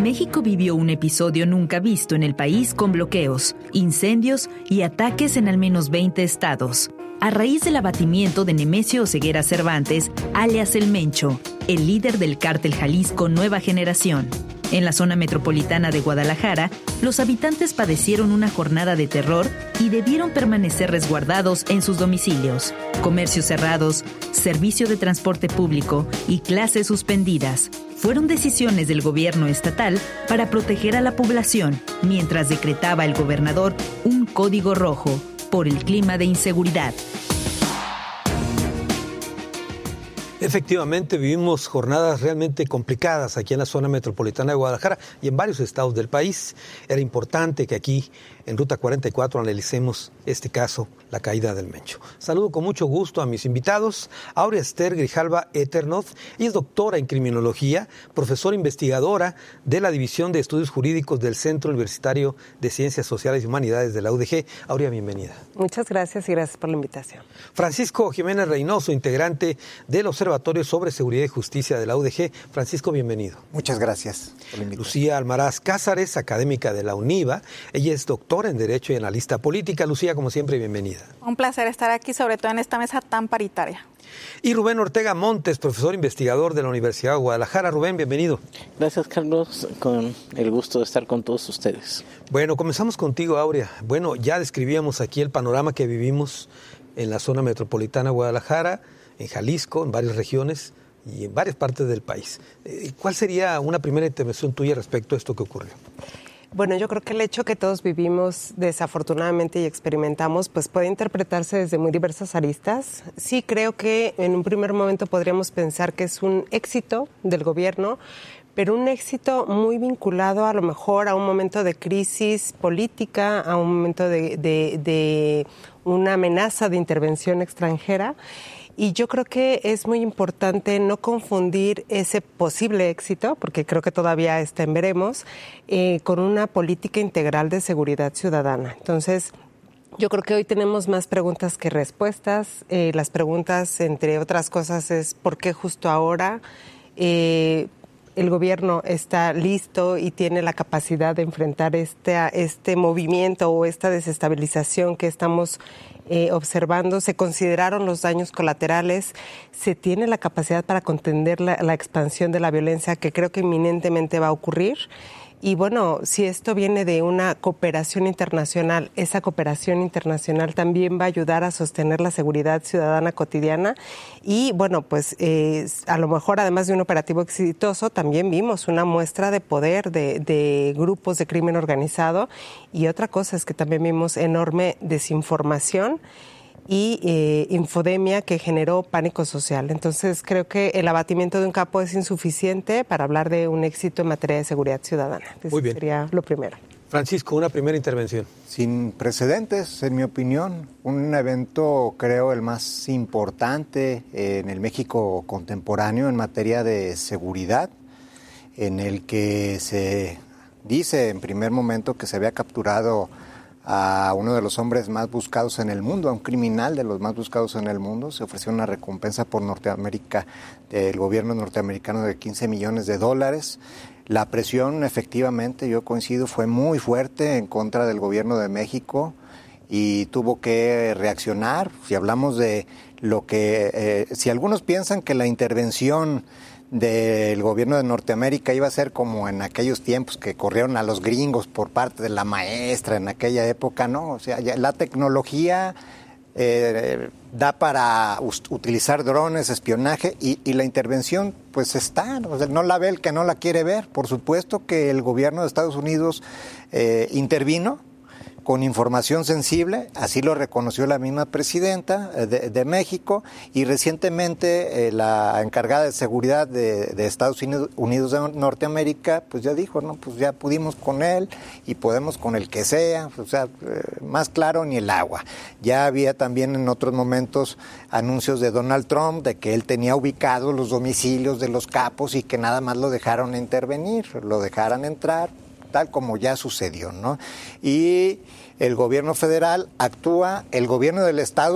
México vivió un episodio nunca visto en el país con bloqueos, incendios y ataques en al menos 20 estados. A raíz del abatimiento de Nemesio Oseguera Cervantes, alias El Mencho, el líder del cártel Jalisco Nueva Generación. En la zona metropolitana de Guadalajara, los habitantes padecieron una jornada de terror y debieron permanecer resguardados en sus domicilios. Comercios cerrados, servicio de transporte público y clases suspendidas. Fueron decisiones del gobierno estatal para proteger a la población, mientras decretaba el gobernador un código rojo por el clima de inseguridad. Efectivamente, vivimos jornadas realmente complicadas aquí en la zona metropolitana de Guadalajara y en varios estados del país. Era importante que aquí, en Ruta 44, analicemos este caso, la caída del Mencho. Saludo con mucho gusto a mis invitados. Aurea Esther Grijalva Eternoth, ella es doctora en criminología, profesora investigadora de la División de Estudios Jurídicos del Centro Universitario de Ciencias Sociales y Humanidades de la UDG. Aurea, bienvenida. Muchas gracias y gracias por la invitación. Francisco Jiménez Reynoso, integrante del Observatorio sobre Seguridad y Justicia de la UDG. Francisco, bienvenido. Muchas gracias por la invitación. Lucía Almaraz Cázares, académica de la UNIVA. Ella es doctora en Derecho y analista política. Lucía, como siempre, bienvenida. Un placer estar aquí, sobre todo en esta mesa tan paritaria. Y Rubén Ortega Montes, profesor investigador de la Universidad de Guadalajara. Rubén, bienvenido. Gracias, Carlos, con el gusto de estar con todos ustedes. Bueno, comenzamos contigo, Aurea. Bueno, ya describíamos aquí el panorama que vivimos en la zona metropolitana de Guadalajara, en Jalisco, en varias regiones y en varias partes del país. ¿Cuál sería una primera intervención tuya respecto a esto que ocurrió? Bueno, yo creo que el hecho que todos vivimos desafortunadamente y experimentamos, pues puede interpretarse desde muy diversas aristas. Sí creo que en un primer momento podríamos pensar que es un éxito del gobierno, pero un éxito muy vinculado a lo mejor a un momento de crisis política, a un momento de una amenaza de intervención extranjera. Y yo creo que es muy importante no confundir ese posible éxito, porque creo que todavía está en veremos, con una política integral de seguridad ciudadana. Entonces, yo creo que hoy tenemos más preguntas que respuestas. Las preguntas, entre otras cosas, es ¿por qué justo ahora el gobierno está listo y tiene la capacidad de enfrentar este movimiento o esta desestabilización que estamos observando? Se consideraron los daños colaterales, se tiene la capacidad para contener la expansión de la violencia que creo que inminentemente va a ocurrir. Y bueno, si esto viene de una cooperación internacional, esa cooperación internacional también va a ayudar a sostener la seguridad ciudadana cotidiana. Y bueno, pues a lo mejor además de un operativo exitoso, también vimos una muestra de poder de grupos de crimen organizado. Y otra cosa es que también vimos enorme desinformación y infodemia que generó pánico social. Entonces creo que el abatimiento de un capo es insuficiente para hablar de un éxito en materia de seguridad ciudadana. Muy bien. Sería lo primero. Francisco, una primera intervención. Sin precedentes, en mi opinión, un evento creo el más importante en el México contemporáneo en materia de seguridad, en el que se dice en primer momento que se había capturado a uno de los hombres más buscados en el mundo, a un criminal de los más buscados en el mundo. Se ofreció una recompensa por Norteamérica, del gobierno norteamericano, de $15 millones. La presión, efectivamente, yo coincido, fue muy fuerte en contra del gobierno de México y tuvo que reaccionar. Si hablamos de lo que, si algunos piensan que la intervención del gobierno de Norteamérica iba a ser como en aquellos tiempos que corrieron a los gringos por parte de la maestra en aquella época, no, o sea, ya la tecnología da para utilizar drones, espionaje y la intervención pues está, o sea, no la ve el que no la quiere ver. Por supuesto que el gobierno de Estados Unidos intervino con información sensible, así lo reconoció la misma presidenta de México, y recientemente la encargada de seguridad de Estados Unidos de Norteamérica, pues ya dijo, no, pues ya pudimos con él y podemos con el que sea, o sea, más claro ni el agua. Ya había también en otros momentos anuncios de Donald Trump de que él tenía ubicados los domicilios de los capos y que nada más lo dejaron intervenir, lo dejaran entrar, tal como ya sucedió, ¿no? Y el gobierno federal actúa, el gobierno del estado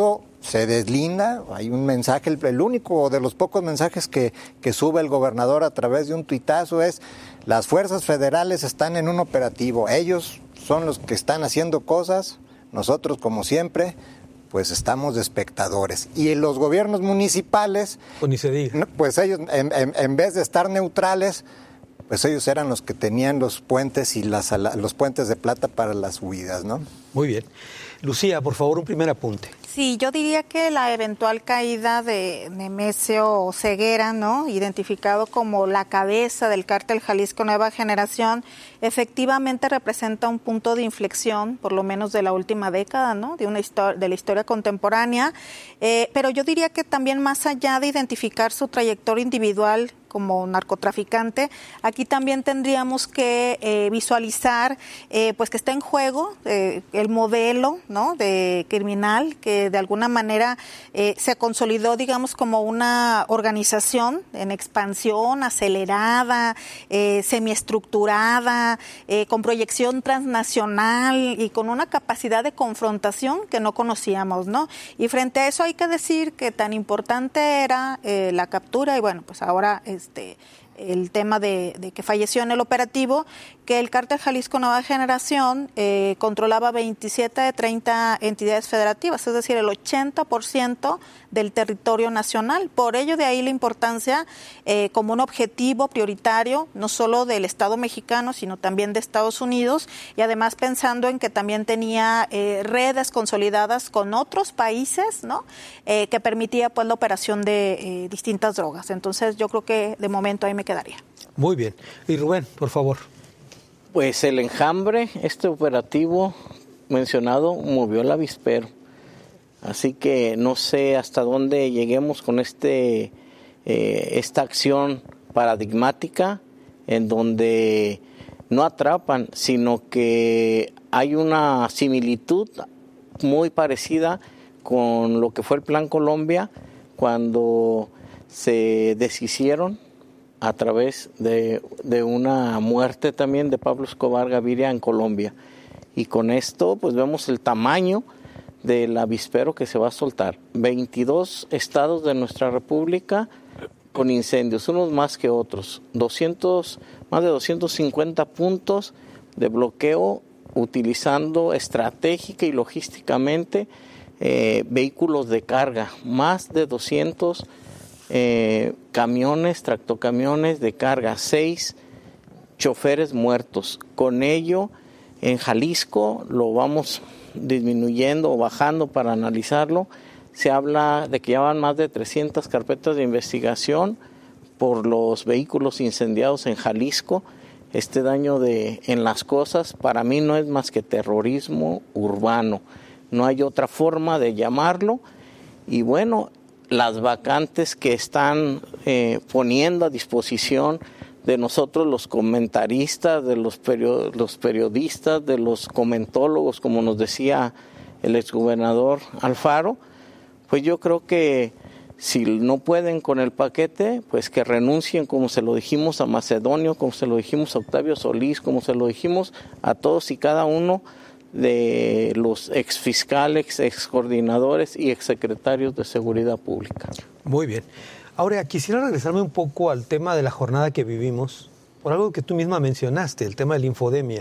se deslinda, hay un mensaje, el único de los pocos mensajes que sube el gobernador a través de un tuitazo es: las fuerzas federales están en un operativo, ellos son los que están haciendo cosas, nosotros como siempre pues estamos de espectadores. Y en los gobiernos municipales, pues ni se diga. Pues ellos en vez de estar neutrales, pues ellos eran los que tenían los puentes y los puentes de plata para las huidas, ¿no? Muy bien. Lucía, por favor, un primer apunte. Sí, yo diría que la eventual caída de Nemesio Ceguera, ¿no?, identificado como la cabeza del cártel Jalisco Nueva Generación, efectivamente representa un punto de inflexión, por lo menos de la última década, ¿no?, de la historia contemporánea. Pero yo diría que también, más allá de identificar su trayectoria individual como narcotraficante, aquí también tendríamos que visualizar pues que está en juego el modelo, ¿no?, de criminal que de alguna manera se consolidó, digamos, como una organización en expansión, acelerada, semiestructurada, con proyección transnacional y con una capacidad de confrontación que no conocíamos, ¿no? Y frente a eso hay que decir que tan importante era la captura, y bueno, pues ahora el tema de que falleció en el operativo, que el cártel Jalisco Nueva Generación controlaba 27 de 30 entidades federativas, es decir, el 80% del territorio nacional. Por ello, de ahí la importancia como un objetivo prioritario, no solo del Estado mexicano, sino también de Estados Unidos, y además pensando en que también tenía redes consolidadas con otros países, ¿no?, que permitía pues la operación de distintas drogas. Entonces, yo creo que de momento ahí me quedaría. Muy bien. Y Rubén, por favor. Pues el enjambre, este operativo mencionado, movió el avispero. Así que no sé hasta dónde lleguemos con esta acción paradigmática en donde no atrapan, sino que hay una similitud muy parecida con lo que fue el Plan Colombia, cuando se deshicieron a través de una muerte también de Pablo Escobar Gaviria en Colombia. Y con esto pues vemos el tamaño del avispero que se va a soltar. 22 estados de nuestra república con incendios, unos más que otros. Más de 250 puntos de bloqueo utilizando estratégica y logísticamente vehículos de carga, más de 200 camiones, tractocamiones de carga, 6 choferes muertos. Con ello, en Jalisco lo vamos disminuyendo o bajando para analizarlo. Se habla de que ya van más de 300 carpetas de investigación por los vehículos incendiados en Jalisco. Este daño en las cosas para mí no es más que terrorismo urbano. No hay otra forma de llamarlo. Y bueno, las vacantes que están poniendo a disposición de nosotros los comentaristas, de los periodistas, de los comentólogos, como nos decía el exgobernador Alfaro, pues yo creo que si no pueden con el paquete, pues que renuncien, como se lo dijimos a Macedonio, como se lo dijimos a Octavio Solís, como se lo dijimos a todos y cada uno de los exfiscales, excoordinadores y exsecretarios de Seguridad Pública. Muy bien. Ahora, quisiera regresarme un poco al tema de la jornada que vivimos, por algo que tú misma mencionaste, el tema de la infodemia.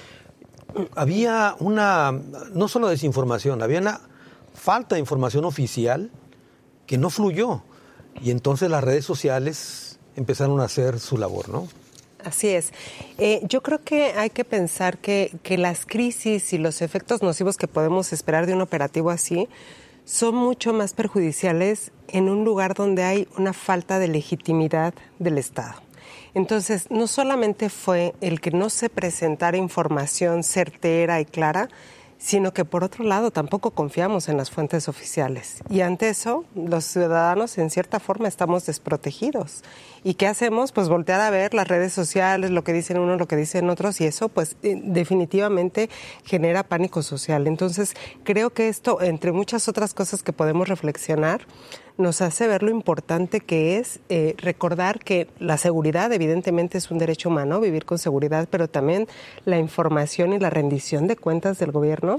Había no solo desinformación, había una falta de información oficial que no fluyó. Y entonces las redes sociales empezaron a hacer su labor, ¿no? Así es. Yo creo que hay que pensar que las crisis y los efectos nocivos que podemos esperar de un operativo así son mucho más perjudiciales en un lugar donde hay una falta de legitimidad del Estado. Entonces, no solamente fue el que no se presentara información certera y clara, sino que por otro lado tampoco confiamos en las fuentes oficiales. Y ante eso, los ciudadanos en cierta forma estamos desprotegidos. ¿Y qué hacemos? Pues voltear a ver las redes sociales, lo que dicen unos, lo que dicen otros, y eso pues definitivamente genera pánico social. Entonces, creo que esto, entre muchas otras cosas que podemos reflexionar, nos hace ver lo importante que es recordar que la seguridad evidentemente es un derecho humano, vivir con seguridad, pero también la información y la rendición de cuentas del gobierno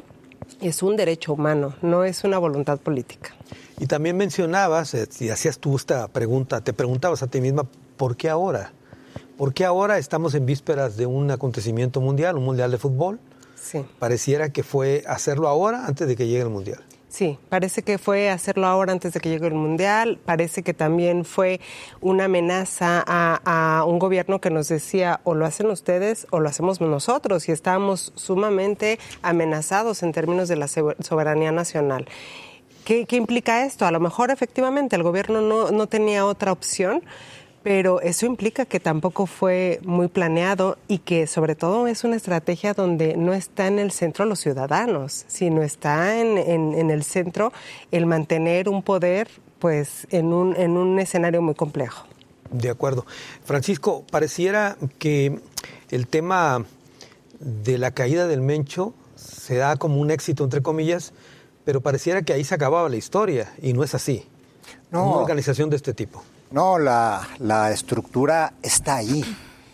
Es un derecho humano, no es una voluntad política. Y también mencionabas, y hacías tú esta pregunta, te preguntabas a ti misma, ¿por qué ahora? ¿Por qué ahora estamos en vísperas de un acontecimiento mundial, un mundial de fútbol? Sí. Pareciera que fue hacerlo ahora antes de que llegue el mundial. Sí, parece que fue hacerlo ahora antes de que llegue el mundial, parece que también fue una amenaza a un gobierno que nos decía o lo hacen ustedes o lo hacemos nosotros, y estábamos sumamente amenazados en términos de la soberanía nacional. ¿Qué implica esto? A lo mejor efectivamente el gobierno no tenía otra opción, pero eso implica que tampoco fue muy planeado y que sobre todo es una estrategia donde no está en el centro los ciudadanos, sino está en el centro el mantener un poder pues en un escenario muy complejo. De acuerdo. Francisco, pareciera que el tema de la caída del Mencho se da como un éxito, entre comillas, pero pareciera que ahí se acababa la historia y no es así. No. Una organización de este tipo. No, la estructura está ahí.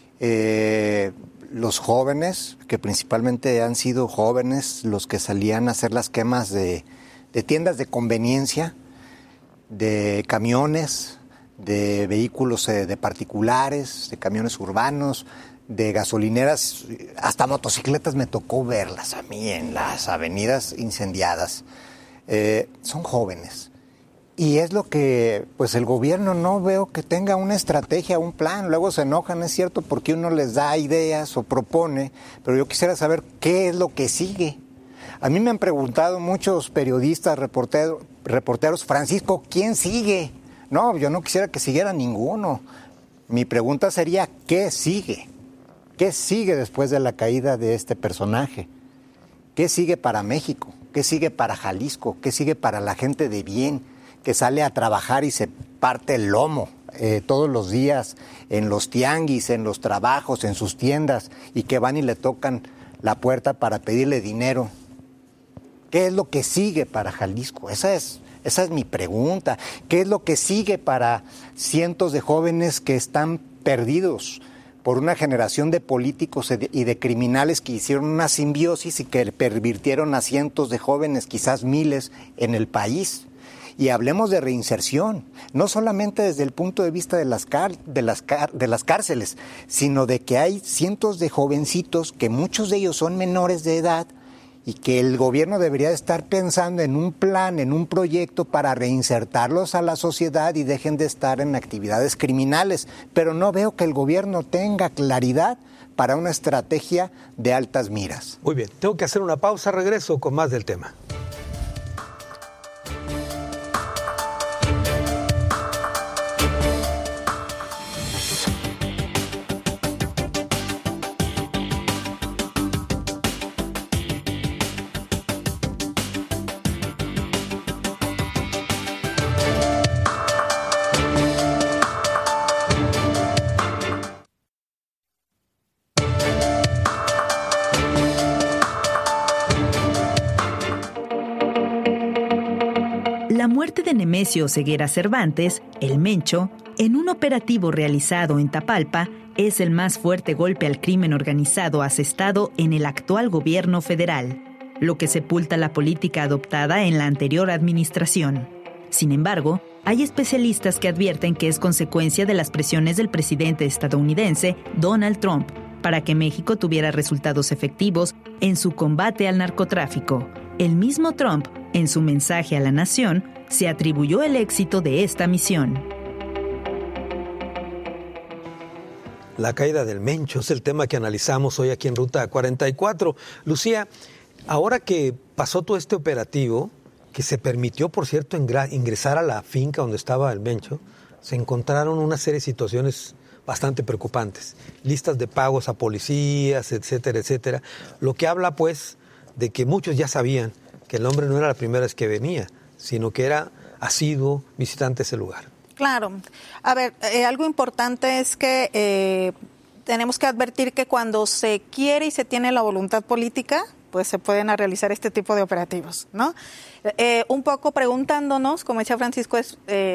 Los jóvenes, que principalmente han sido jóvenes, los que salían a hacer las quemas de tiendas de conveniencia, de camiones, de vehículos de particulares, de camiones urbanos, de gasolineras, hasta motocicletas me tocó verlas a mí en las avenidas incendiadas. Son jóvenes. Y es lo que, pues el gobierno no veo que tenga una estrategia, un plan. Luego se enojan, es cierto, porque uno les da ideas o propone, pero yo quisiera saber qué es lo que sigue. A mí me han preguntado muchos periodistas, reporteros, Francisco, ¿quién sigue? No, yo no quisiera que siguiera ninguno. Mi pregunta sería, ¿qué sigue? ¿Qué sigue después de la caída de este personaje? ¿Qué sigue para México? ¿Qué sigue para Jalisco? ¿Qué sigue para la gente de bien que sale a trabajar y se parte el lomo todos los días en los tianguis, en los trabajos, en sus tiendas, y que van y le tocan la puerta para pedirle dinero? ¿Qué es lo que sigue para Jalisco? Esa es mi pregunta. ¿Qué es lo que sigue para cientos de jóvenes que están perdidos por una generación de políticos y de criminales que hicieron una simbiosis y que pervirtieron a cientos de jóvenes, quizás miles, en el país? Y hablemos de reinserción, no solamente desde el punto de vista de las cárceles, sino de que hay cientos de jovencitos que muchos de ellos son menores de edad y que el gobierno debería estar pensando en un plan, en un proyecto para reinsertarlos a la sociedad y dejen de estar en actividades criminales. Pero no veo que el gobierno tenga claridad para una estrategia de altas miras. Muy bien, tengo que hacer una pausa, regreso con más del tema. La muerte de Nemesio Oseguera Cervantes, el Mencho, en un operativo realizado en Tapalpa, es el más fuerte golpe al crimen organizado asestado en el actual gobierno federal, lo que sepulta la política adoptada en la anterior administración. Sin embargo, hay especialistas que advierten que es consecuencia de las presiones del presidente estadounidense Donald Trump para que México tuviera resultados efectivos en su combate al narcotráfico. El mismo Trump, en su mensaje a la nación, se atribuyó el éxito de esta misión. La caída del Mencho es el tema que analizamos hoy aquí en Ruta 44. Lucía, ahora que pasó todo este operativo, que se permitió, por cierto, ingresar a la finca donde estaba el Mencho, se encontraron una serie de situaciones bastante preocupantes. Listas de pagos a policías, etcétera, etcétera. Lo que habla, pues, de que muchos ya sabían que el hombre no era la primera vez que venía, sino que era asiduo visitante de ese lugar. Claro. A ver, algo importante es que tenemos que advertir que cuando se quiere y se tiene la voluntad política, pues se pueden realizar este tipo de operativos, ¿no? Un poco preguntándonos, como decía Francisco,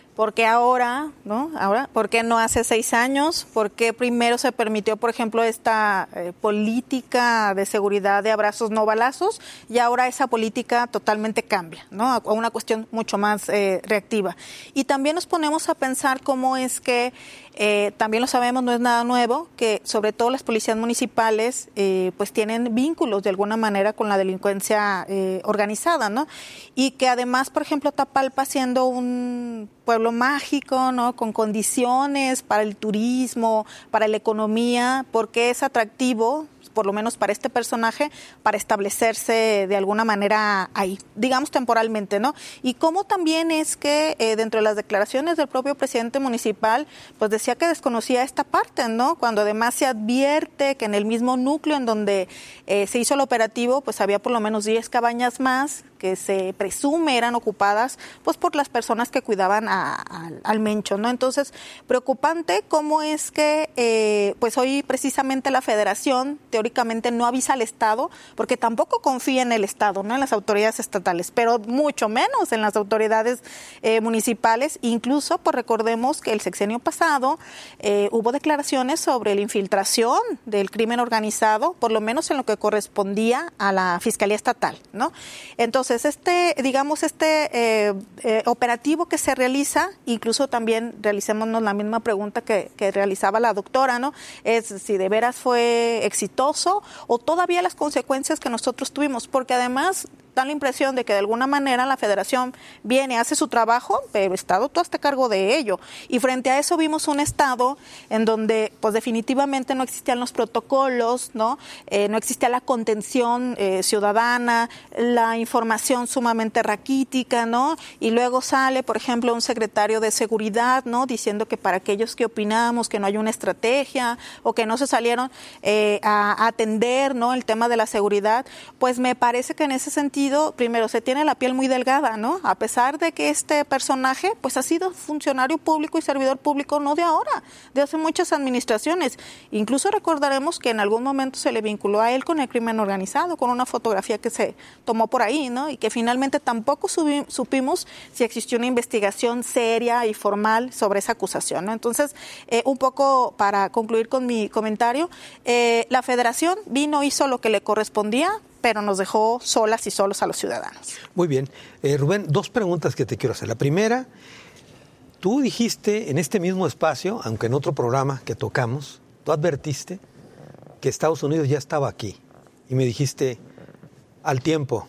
¿Por qué ahora, no? ¿Por qué no hace 6 años? ¿Por qué primero se permitió, por ejemplo, esta política de seguridad de abrazos no balazos y ahora esa política totalmente cambia, ¿no? A una cuestión mucho más reactiva. Y también nos ponemos a pensar cómo es que, también lo sabemos, no es nada nuevo, que sobre todo las policías municipales pues tienen vínculos de alguna manera con la delincuencia organizada, ¿no? Y que además, por ejemplo, Tapalpa, siendo un pueblo mágico, ¿no? Con condiciones para el turismo, para la economía, porque es atractivo, por lo menos para este personaje, para establecerse de alguna manera ahí, digamos temporalmente, ¿no? Y cómo también es que dentro de las declaraciones del propio presidente municipal, pues decía que desconocía esta parte, ¿no? Cuando además se advierte que en el mismo núcleo en donde se hizo el operativo, pues había por lo menos 10 cabañas más que se presume eran ocupadas pues por las personas que cuidaban al Mencho, ¿no? Entonces, preocupante cómo es que pues hoy precisamente la Federación teóricamente no avisa al Estado, porque tampoco confía en el Estado, ¿no? En las autoridades estatales, pero mucho menos en las autoridades municipales. Incluso, pues recordemos que el sexenio pasado hubo declaraciones sobre la infiltración del crimen organizado, por lo menos en lo que correspondía a la Fiscalía Estatal, ¿no? Entonces, este operativo que se realiza, incluso también realicémonos la misma pregunta que realizaba la doctora, ¿no? Es si de veras fue exitoso o todavía las consecuencias que nosotros tuvimos, porque además da la impresión de que de alguna manera la Federación viene, hace su trabajo, pero el Estado tú hazte cargo de ello. Y frente a eso vimos un Estado en donde pues definitivamente no existían los protocolos, ¿no? No existía la contención ciudadana, la información sumamente raquítica, ¿no? Y luego sale, por ejemplo, un secretario de Seguridad, ¿no? Diciendo que para aquellos que opinamos que no hay una estrategia o que no se salieron a atender, ¿no? El tema de la seguridad, pues me parece que en ese sentido, primero, se tiene la piel muy delgada, ¿no? A pesar de que este personaje, pues ha sido funcionario público y servidor público no de ahora, de hace muchas administraciones. Incluso recordaremos que en algún momento se le vinculó a él con el crimen organizado, con una fotografía que se tomó por ahí, ¿no? Y que finalmente tampoco supimos si existió una investigación seria y formal sobre esa acusación, ¿no? Entonces, un poco para concluir con mi comentario, la Federación vino, hizo lo que le correspondía, pero nos dejó solas y solos a los ciudadanos. Muy bien. Rubén, 2 preguntas que te quiero hacer. La primera, tú dijiste en este mismo espacio, aunque en otro programa que tocamos, tú advertiste que Estados Unidos ya estaba aquí. Y me dijiste, al tiempo.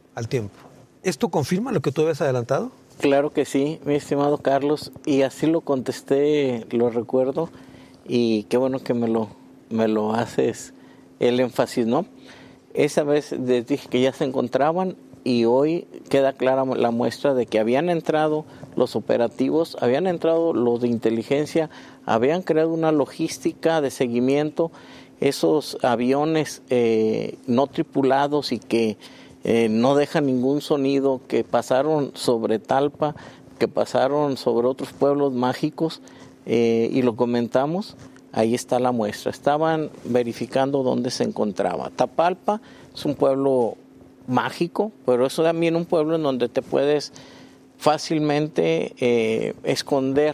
¿Esto confirma lo que tú habías adelantado? Claro que sí, mi estimado Carlos, y así lo contesté, lo recuerdo, y qué bueno que me lo haces el énfasis, ¿no? Esa vez les dije que ya se encontraban y hoy queda clara la muestra de que habían entrado los operativos, habían entrado los de inteligencia, habían creado una logística de seguimiento, esos aviones no tripulados y que no dejan ningún sonido, que pasaron sobre Talpa, que pasaron sobre otros pueblos mágicos y lo comentamos. Ahí está la muestra. Estaban verificando dónde se encontraba. Tapalpa es un pueblo mágico, pero es también un pueblo en donde te puedes fácilmente esconder.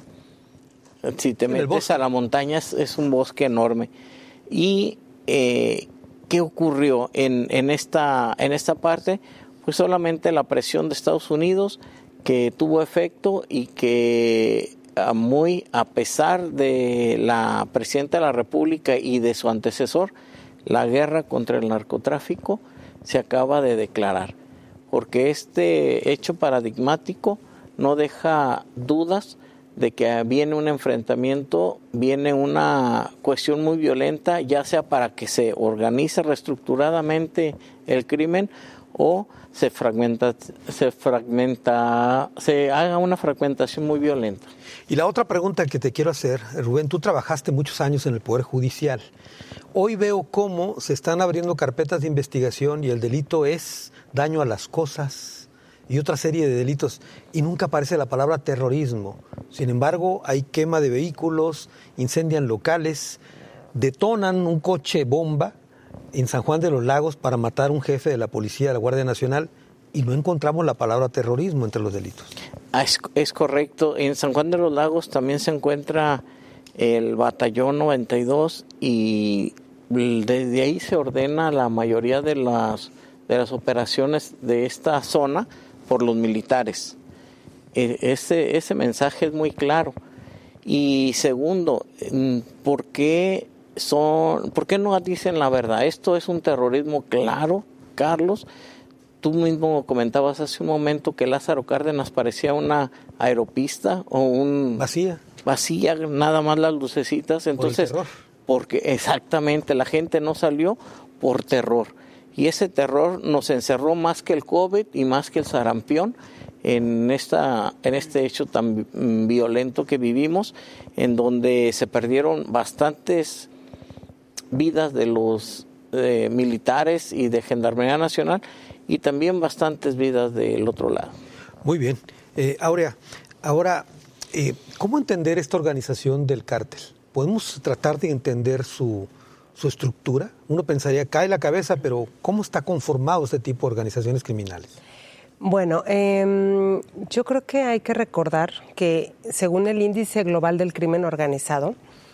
Si te metes a la montaña es un bosque enorme. Y ¿qué ocurrió en esta parte? Pues solamente la presión de Estados Unidos, que tuvo efecto y que a pesar de la presidenta de la República y de su antecesor, la guerra contra el narcotráfico se acaba de declarar, porque este hecho paradigmático no deja dudas de que viene un enfrentamiento, viene una cuestión muy violenta, ya sea para que se organice reestructuradamente el crimen o se haga una fragmentación muy violenta. Y la otra pregunta que te quiero hacer, Rubén, tú trabajaste muchos años en el Poder Judicial. Hoy veo cómo se están abriendo carpetas de investigación y el delito es daño a las cosas y otra serie de delitos, y nunca aparece la palabra terrorismo. Sin embargo, hay quema de vehículos, incendian locales, detonan un coche bomba en San Juan de los Lagos para matar a un jefe de la policía de la Guardia Nacional y no encontramos la palabra terrorismo entre los delitos. Es correcto. En San Juan de los Lagos también se encuentra el Batallón 92 y desde ahí se ordena la mayoría de las operaciones de esta zona por los militares. Ese mensaje es muy claro. Y segundo, ¿por qué no dicen la verdad? Esto es un terrorismo claro, Carlos. Tú mismo comentabas hace un momento que Lázaro Cárdenas parecía una aeropista o vacía, nada más las lucecitas. Entonces, porque exactamente la gente no salió por terror. Y ese terror nos encerró más que el COVID y más que el sarampión en este hecho tan violento que vivimos, en donde se perdieron bastantes vidas de los militares y de Gendarmería Nacional y también bastantes vidas del otro lado. Muy bien. Aurea, ahora, ¿cómo entender esta organización del cártel? ¿Podemos tratar de entender su estructura? Uno pensaría, cae la cabeza, pero ¿cómo está conformado este tipo de organizaciones criminales? Bueno, yo creo que hay que recordar que según el Índice Global del Crimen Organizado,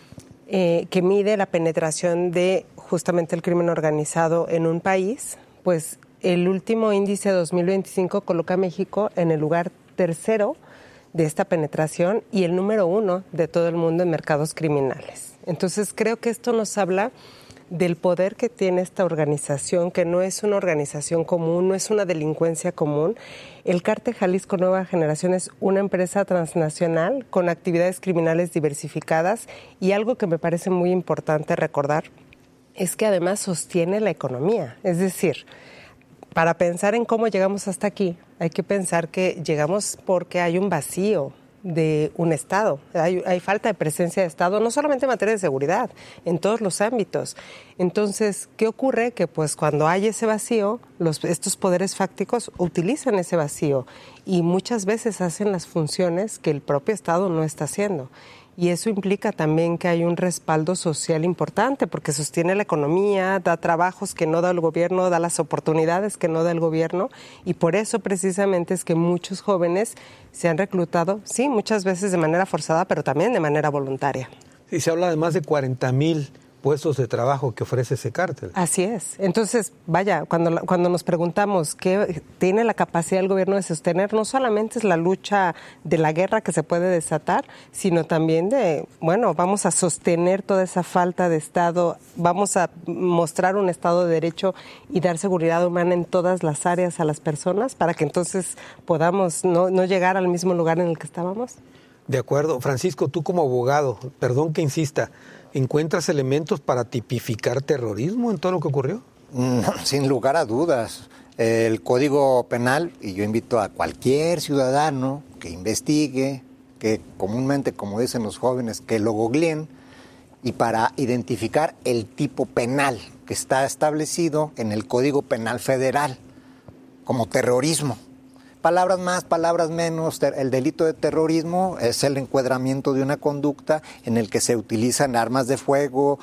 que mide la penetración de justamente el crimen organizado en un país, pues el último índice 2025 coloca a México en el lugar tercero de esta penetración y el número 1 de todo el mundo en mercados criminales. Entonces creo que esto nos habla del poder que tiene esta organización, que no es una organización común, no es una delincuencia común. El Cártel Jalisco Nueva Generación es una empresa transnacional con actividades criminales diversificadas y algo que me parece muy importante recordar es que además sostiene la economía. Es decir, para pensar en cómo llegamos hasta aquí, hay que pensar que llegamos porque hay un vacío de un Estado. Hay falta de presencia de Estado, no solamente en materia de seguridad, en todos los ámbitos. Entonces, ¿qué ocurre? Que pues cuando hay ese vacío, estos poderes fácticos utilizan ese vacío y muchas veces hacen las funciones que el propio Estado no está haciendo. Y eso implica también que hay un respaldo social importante porque sostiene la economía, da trabajos que no da el gobierno, da las oportunidades que no da el gobierno y por eso precisamente es que muchos jóvenes se han reclutado, sí, muchas veces de manera forzada, pero también de manera voluntaria. Sí, se habla de más de 40,000 puestos de trabajo que ofrece ese cártel. Así es. Entonces, vaya, cuando nos preguntamos qué tiene la capacidad del gobierno de sostener, no solamente es la lucha de la guerra que se puede desatar, sino también vamos a sostener toda esa falta de Estado, vamos a mostrar un Estado de Derecho y dar seguridad humana en todas las áreas a las personas para que entonces podamos no llegar al mismo lugar en el que estábamos. De acuerdo. Francisco, tú como abogado, perdón que insista, ¿encuentras elementos para tipificar terrorismo en todo lo que ocurrió? No, sin lugar a dudas. El Código Penal, y yo invito a cualquier ciudadano que investigue, que comúnmente, como dicen los jóvenes, que lo googleen, y para identificar el tipo penal que está establecido en el Código Penal Federal como terrorismo. Palabras más, palabras menos, el delito de terrorismo es el encuadramiento de una conducta en el que se utilizan armas de fuego,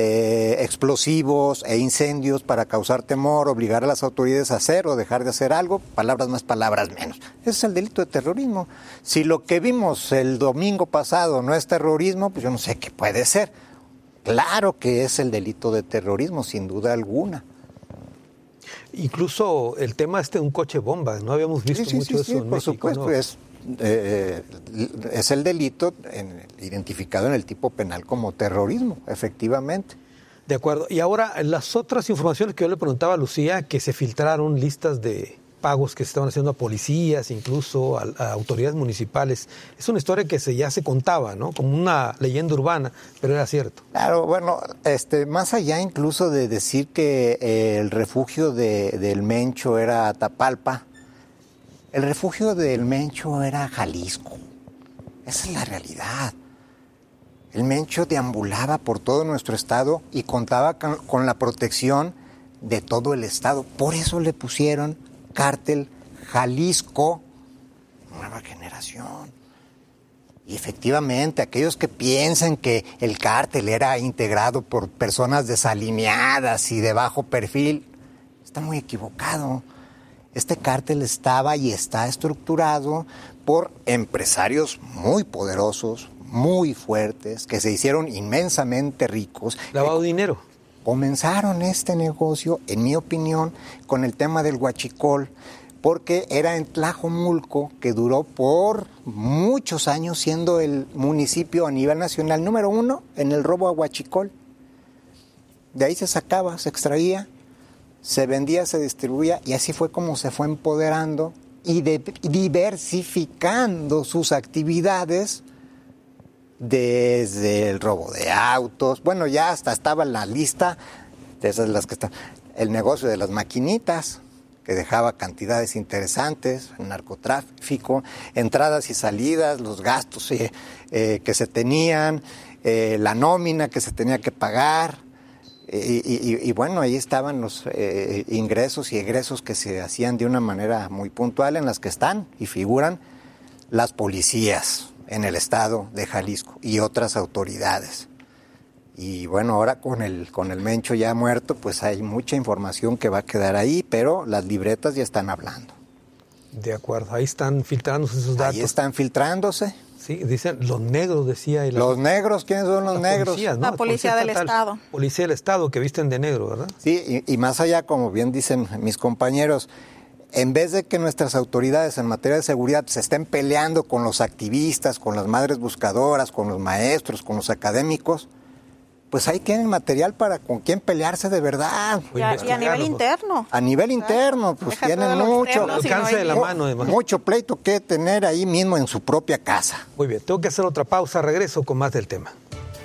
explosivos e incendios para causar temor, obligar a las autoridades a hacer o dejar de hacer algo, palabras más, palabras menos. Ese es el delito de terrorismo. Si lo que vimos el domingo pasado no es terrorismo, pues yo no sé qué puede ser. Claro que es el delito de terrorismo, sin duda alguna. Incluso el tema de un coche bomba, no habíamos visto mucho eso en por México. Supuesto, ¿no? Es el delito identificado en el tipo penal como terrorismo, efectivamente. De acuerdo. Y ahora, las otras informaciones que yo le preguntaba a Lucía, que se filtraron listas de pagos que se estaban haciendo a policías, incluso a autoridades municipales. Es una historia que ya se contaba, ¿no? Como una leyenda urbana, pero era cierto. Claro, bueno, más allá incluso de decir que el refugio del Mencho era Tapalpa, el refugio del Mencho era Jalisco. Esa es la realidad. El Mencho deambulaba por todo nuestro estado y contaba con la protección de todo el estado. Por eso le pusieron Cártel Jalisco Nueva Generación. Y efectivamente, aquellos que piensan que el cártel era integrado por personas desalineadas y de bajo perfil, está muy equivocado. Este cártel estaba y está estructurado por empresarios muy poderosos, muy fuertes, que se hicieron inmensamente ricos. Lavado de dinero. Comenzaron este negocio, en mi opinión, con el tema del huachicol, porque era en Tlajomulco, que duró por muchos años siendo el municipio a nivel nacional número 1 en el robo a huachicol. De ahí se sacaba, se extraía, se vendía, se distribuía, y así fue como se fue empoderando y diversificando sus actividades, desde el robo de autos, bueno, ya hasta estaba en la lista de esas las que están, el negocio de las maquinitas, que dejaba cantidades interesantes, el narcotráfico, entradas y salidas, los gastos que se tenían, la nómina que se tenía que pagar, y bueno, ahí estaban los ingresos y egresos que se hacían de una manera muy puntual, en las que están y figuran las policías en el estado de Jalisco y otras autoridades. Y bueno, ahora con el Mencho ya muerto, pues hay mucha información que va a quedar ahí, pero las libretas ya están hablando. De acuerdo, ahí están filtrándose esos datos. Ahí están filtrándose. Sí, dicen los negros, decía. ¿Los negros? ¿Quiénes son los negros? Policías, ¿no? La policía del Estado. Policía del Estado, que visten de negro, ¿verdad? Sí, y más allá, como bien dicen mis compañeros, en vez de que nuestras autoridades en materia de seguridad se estén peleando con los activistas, con las madres buscadoras, con los maestros, con los académicos, pues ahí tienen material para con quién pelearse de verdad. Y a nivel interno. A nivel interno, pues tienen mucho alcance de la mano, además. Mucho pleito que tener ahí mismo en su propia casa. Muy bien, tengo que hacer otra pausa, regreso con más del tema.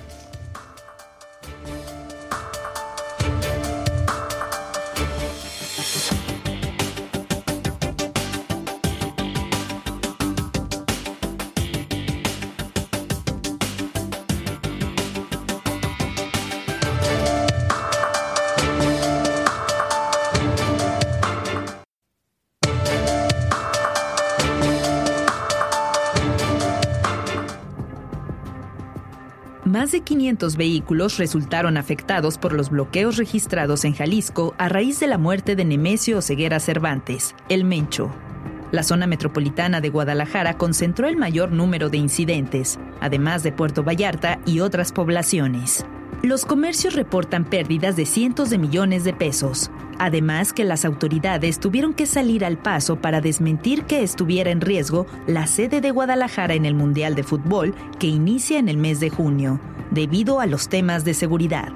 Más de 500 vehículos resultaron afectados por los bloqueos registrados en Jalisco a raíz de la muerte de Nemesio Oseguera Cervantes, el Mencho. La zona metropolitana de Guadalajara concentró el mayor número de incidentes, además de Puerto Vallarta y otras poblaciones. Los comercios reportan pérdidas de cientos de millones de pesos. Además que las autoridades tuvieron que salir al paso para desmentir que estuviera en riesgo la sede de Guadalajara en el Mundial de Fútbol que inicia en el mes de junio, debido a los temas de seguridad.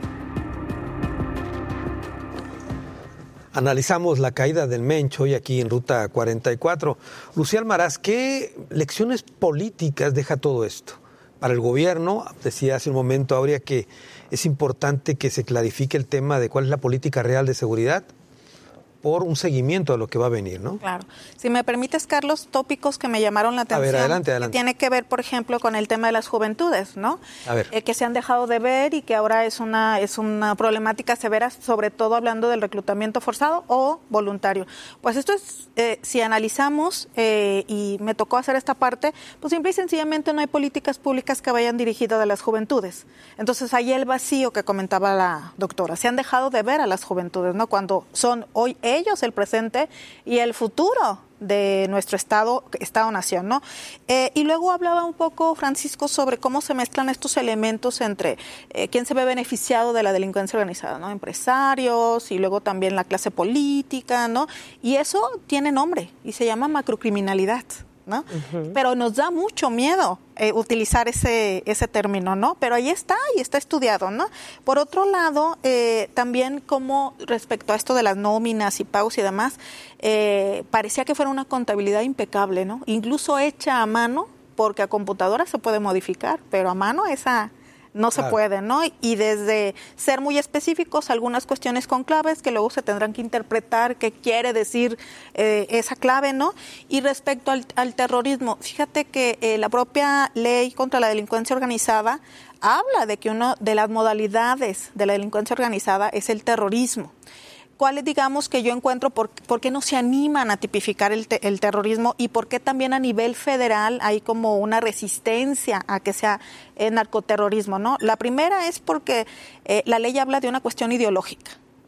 Analizamos la caída del Mencho hoy aquí en Ruta 44. Lucía Almaraz, ¿qué lecciones políticas deja todo esto? Para el gobierno, decía hace un momento, es importante que se clarifique el tema de cuál es la política real de seguridad por un seguimiento a lo que va a venir, ¿no? Claro. Si me permites, Carlos, tópicos que me llamaron la atención. A ver, adelante. Que tiene que ver, por ejemplo, con el tema de las juventudes, ¿no? A ver. Que se han dejado de ver y que ahora es una problemática severa, sobre todo hablando del reclutamiento forzado o voluntario. Pues esto es, si analizamos, y me tocó hacer esta parte, pues simple y sencillamente no hay políticas públicas que vayan dirigidas a las juventudes. Entonces, ahí el vacío que comentaba la doctora. Se han dejado de ver a las juventudes, ¿no? Cuando son hoy ellos el presente y el futuro de nuestro Estado-nación, ¿no? Y luego hablaba un poco, Francisco, sobre cómo se mezclan estos elementos entre quién se ve beneficiado de la delincuencia organizada, ¿no? Empresarios y luego también la clase política, ¿no? Y eso tiene nombre y se llama macrocriminalidad, ¿no? Uh-huh. Pero nos da mucho miedo utilizar ese término, ¿no? Pero ahí está y está estudiado, ¿no? Por otro lado, también como respecto a esto de las nóminas y pagos y demás, parecía que fuera una contabilidad impecable, ¿no? Incluso hecha a mano, porque a computadora se puede modificar, pero a mano esa no se puede, ¿no? Y desde ser muy específicos, algunas cuestiones con claves que luego se tendrán que interpretar qué quiere decir esa clave, ¿no? Y respecto al terrorismo, fíjate que la propia ley contra la delincuencia organizada habla de que una de las modalidades de la delincuencia organizada es el terrorismo. ¿Cuáles, digamos, que yo encuentro por qué no se animan a tipificar el terrorismo y por qué también a nivel federal hay como una resistencia a que sea narcoterrorismo, ¿no? La primera es porque la ley habla de una cuestión ideológica.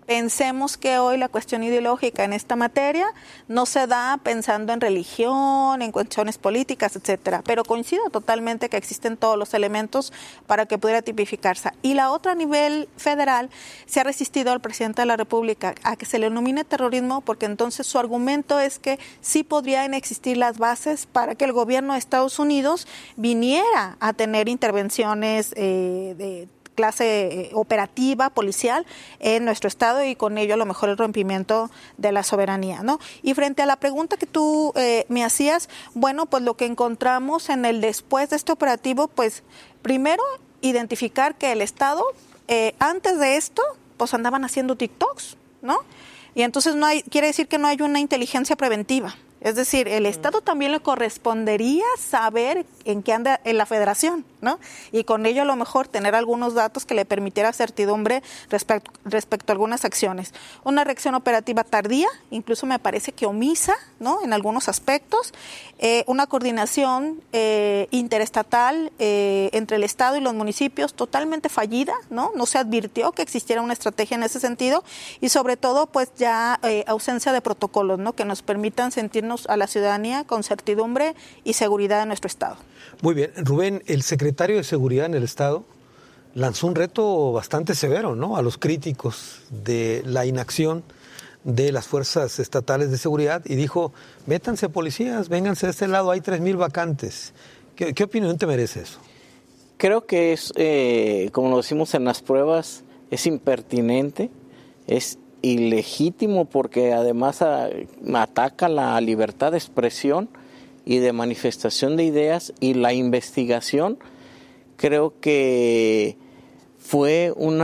pensemos que hoy la cuestión ideológica en esta materia no se da pensando en religión, en cuestiones políticas, etcétera, pero coincido totalmente que existen todos los elementos para que pudiera tipificarse. Y la otra, a nivel federal, se ha resistido al presidente de la República a que se le denomine terrorismo, porque entonces su argumento es que sí podrían existir las bases para que el gobierno de Estados Unidos viniera a tener intervenciones de clase operativa, policial en nuestro estado y con ello a lo mejor el rompimiento de la soberanía, ¿no? Y frente a la pregunta que tú me hacías, bueno, pues lo que encontramos en el después de este operativo, pues primero identificar que el estado antes de esto pues andaban haciendo TikToks, ¿no? Y entonces quiere decir que no hay una inteligencia preventiva. Es decir, el Estado también le correspondería saber en qué anda en la Federación, ¿no? Y con ello a lo mejor tener algunos datos que le permitiera certidumbre respecto a algunas acciones. Una reacción operativa tardía, incluso me parece que omisa, ¿no? En algunos aspectos. Una coordinación interestatal entre el Estado y los municipios totalmente fallida, ¿no? No se advirtió que existiera una estrategia en ese sentido y sobre todo pues ya ausencia de protocolos, ¿no? Que nos permitan sentirnos a la ciudadanía con certidumbre y seguridad en nuestro Estado. Muy bien. Rubén, el secretario de Seguridad en el Estado lanzó un reto bastante severo, ¿no?, a los críticos de la inacción de las fuerzas estatales de seguridad y dijo, métanse policías, vénganse de este lado, hay 3,000 vacantes. ¿Qué opinión te merece eso? Creo que es, como lo decimos en las pruebas, es impertinente, es ilegítimo porque además ataca la libertad de expresión y de manifestación de ideas y la investigación. Creo que fue un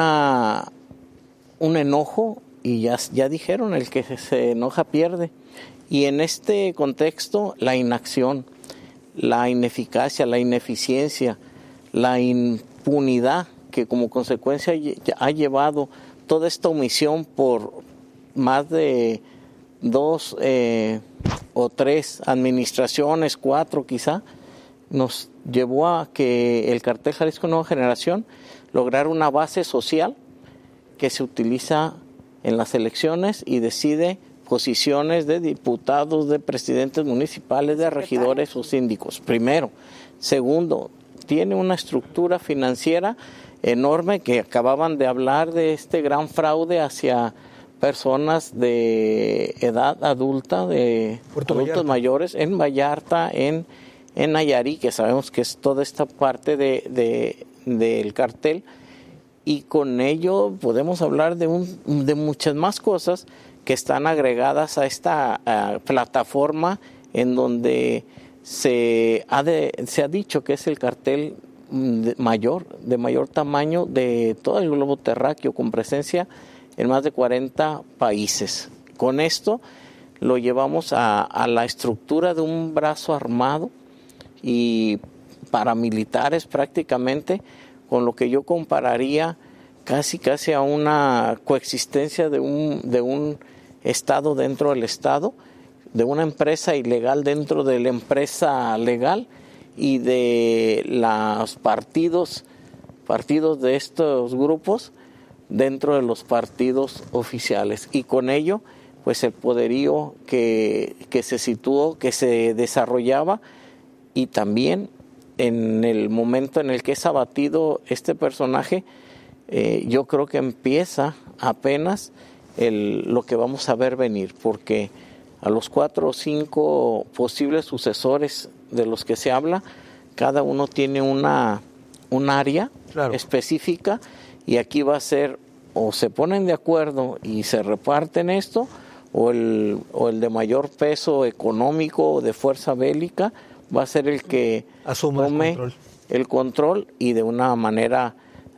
enojo y ya dijeron, el que se enoja pierde. Y en este contexto la inacción, la ineficacia, la ineficiencia, la impunidad que como consecuencia ha llevado toda esta omisión por más de 2 o 3 administraciones, 4 quizá, nos llevó a que el cartel Jalisco Nueva Generación lograra una base social que se utiliza en las elecciones y decide posiciones de diputados, de presidentes municipales, de regidores o síndicos. Primero. Segundo, tiene una estructura financiera enorme que acababan de hablar de este gran fraude hacia personas de edad adulta, de adultos mayores, en Vallarta, en Nayarit, que sabemos que es toda esta parte del cartel, y con ello podemos hablar de muchas más cosas que están agregadas a esta plataforma en donde se ha dicho que es el cartel de mayor tamaño de todo el globo terráqueo, con presencia en más de 40 países. Con esto lo llevamos a la estructura de un brazo armado y paramilitares prácticamente, con lo que yo compararía casi a una coexistencia de un Estado dentro del Estado, de una empresa ilegal dentro de la empresa legal y de los partidos de estos grupos dentro de los partidos oficiales. Y con ello, pues el poderío que se situó, que se desarrollaba, y también en el momento en el que es abatido este personaje, yo creo que empieza apenas lo que vamos a ver venir, porque a los 4 o 5 posibles sucesores de los que se habla, cada uno tiene un área específica, y aquí va a ser, o se ponen de acuerdo y se reparten esto, o el de mayor peso económico o de fuerza bélica va a ser el que tome el control y de una manera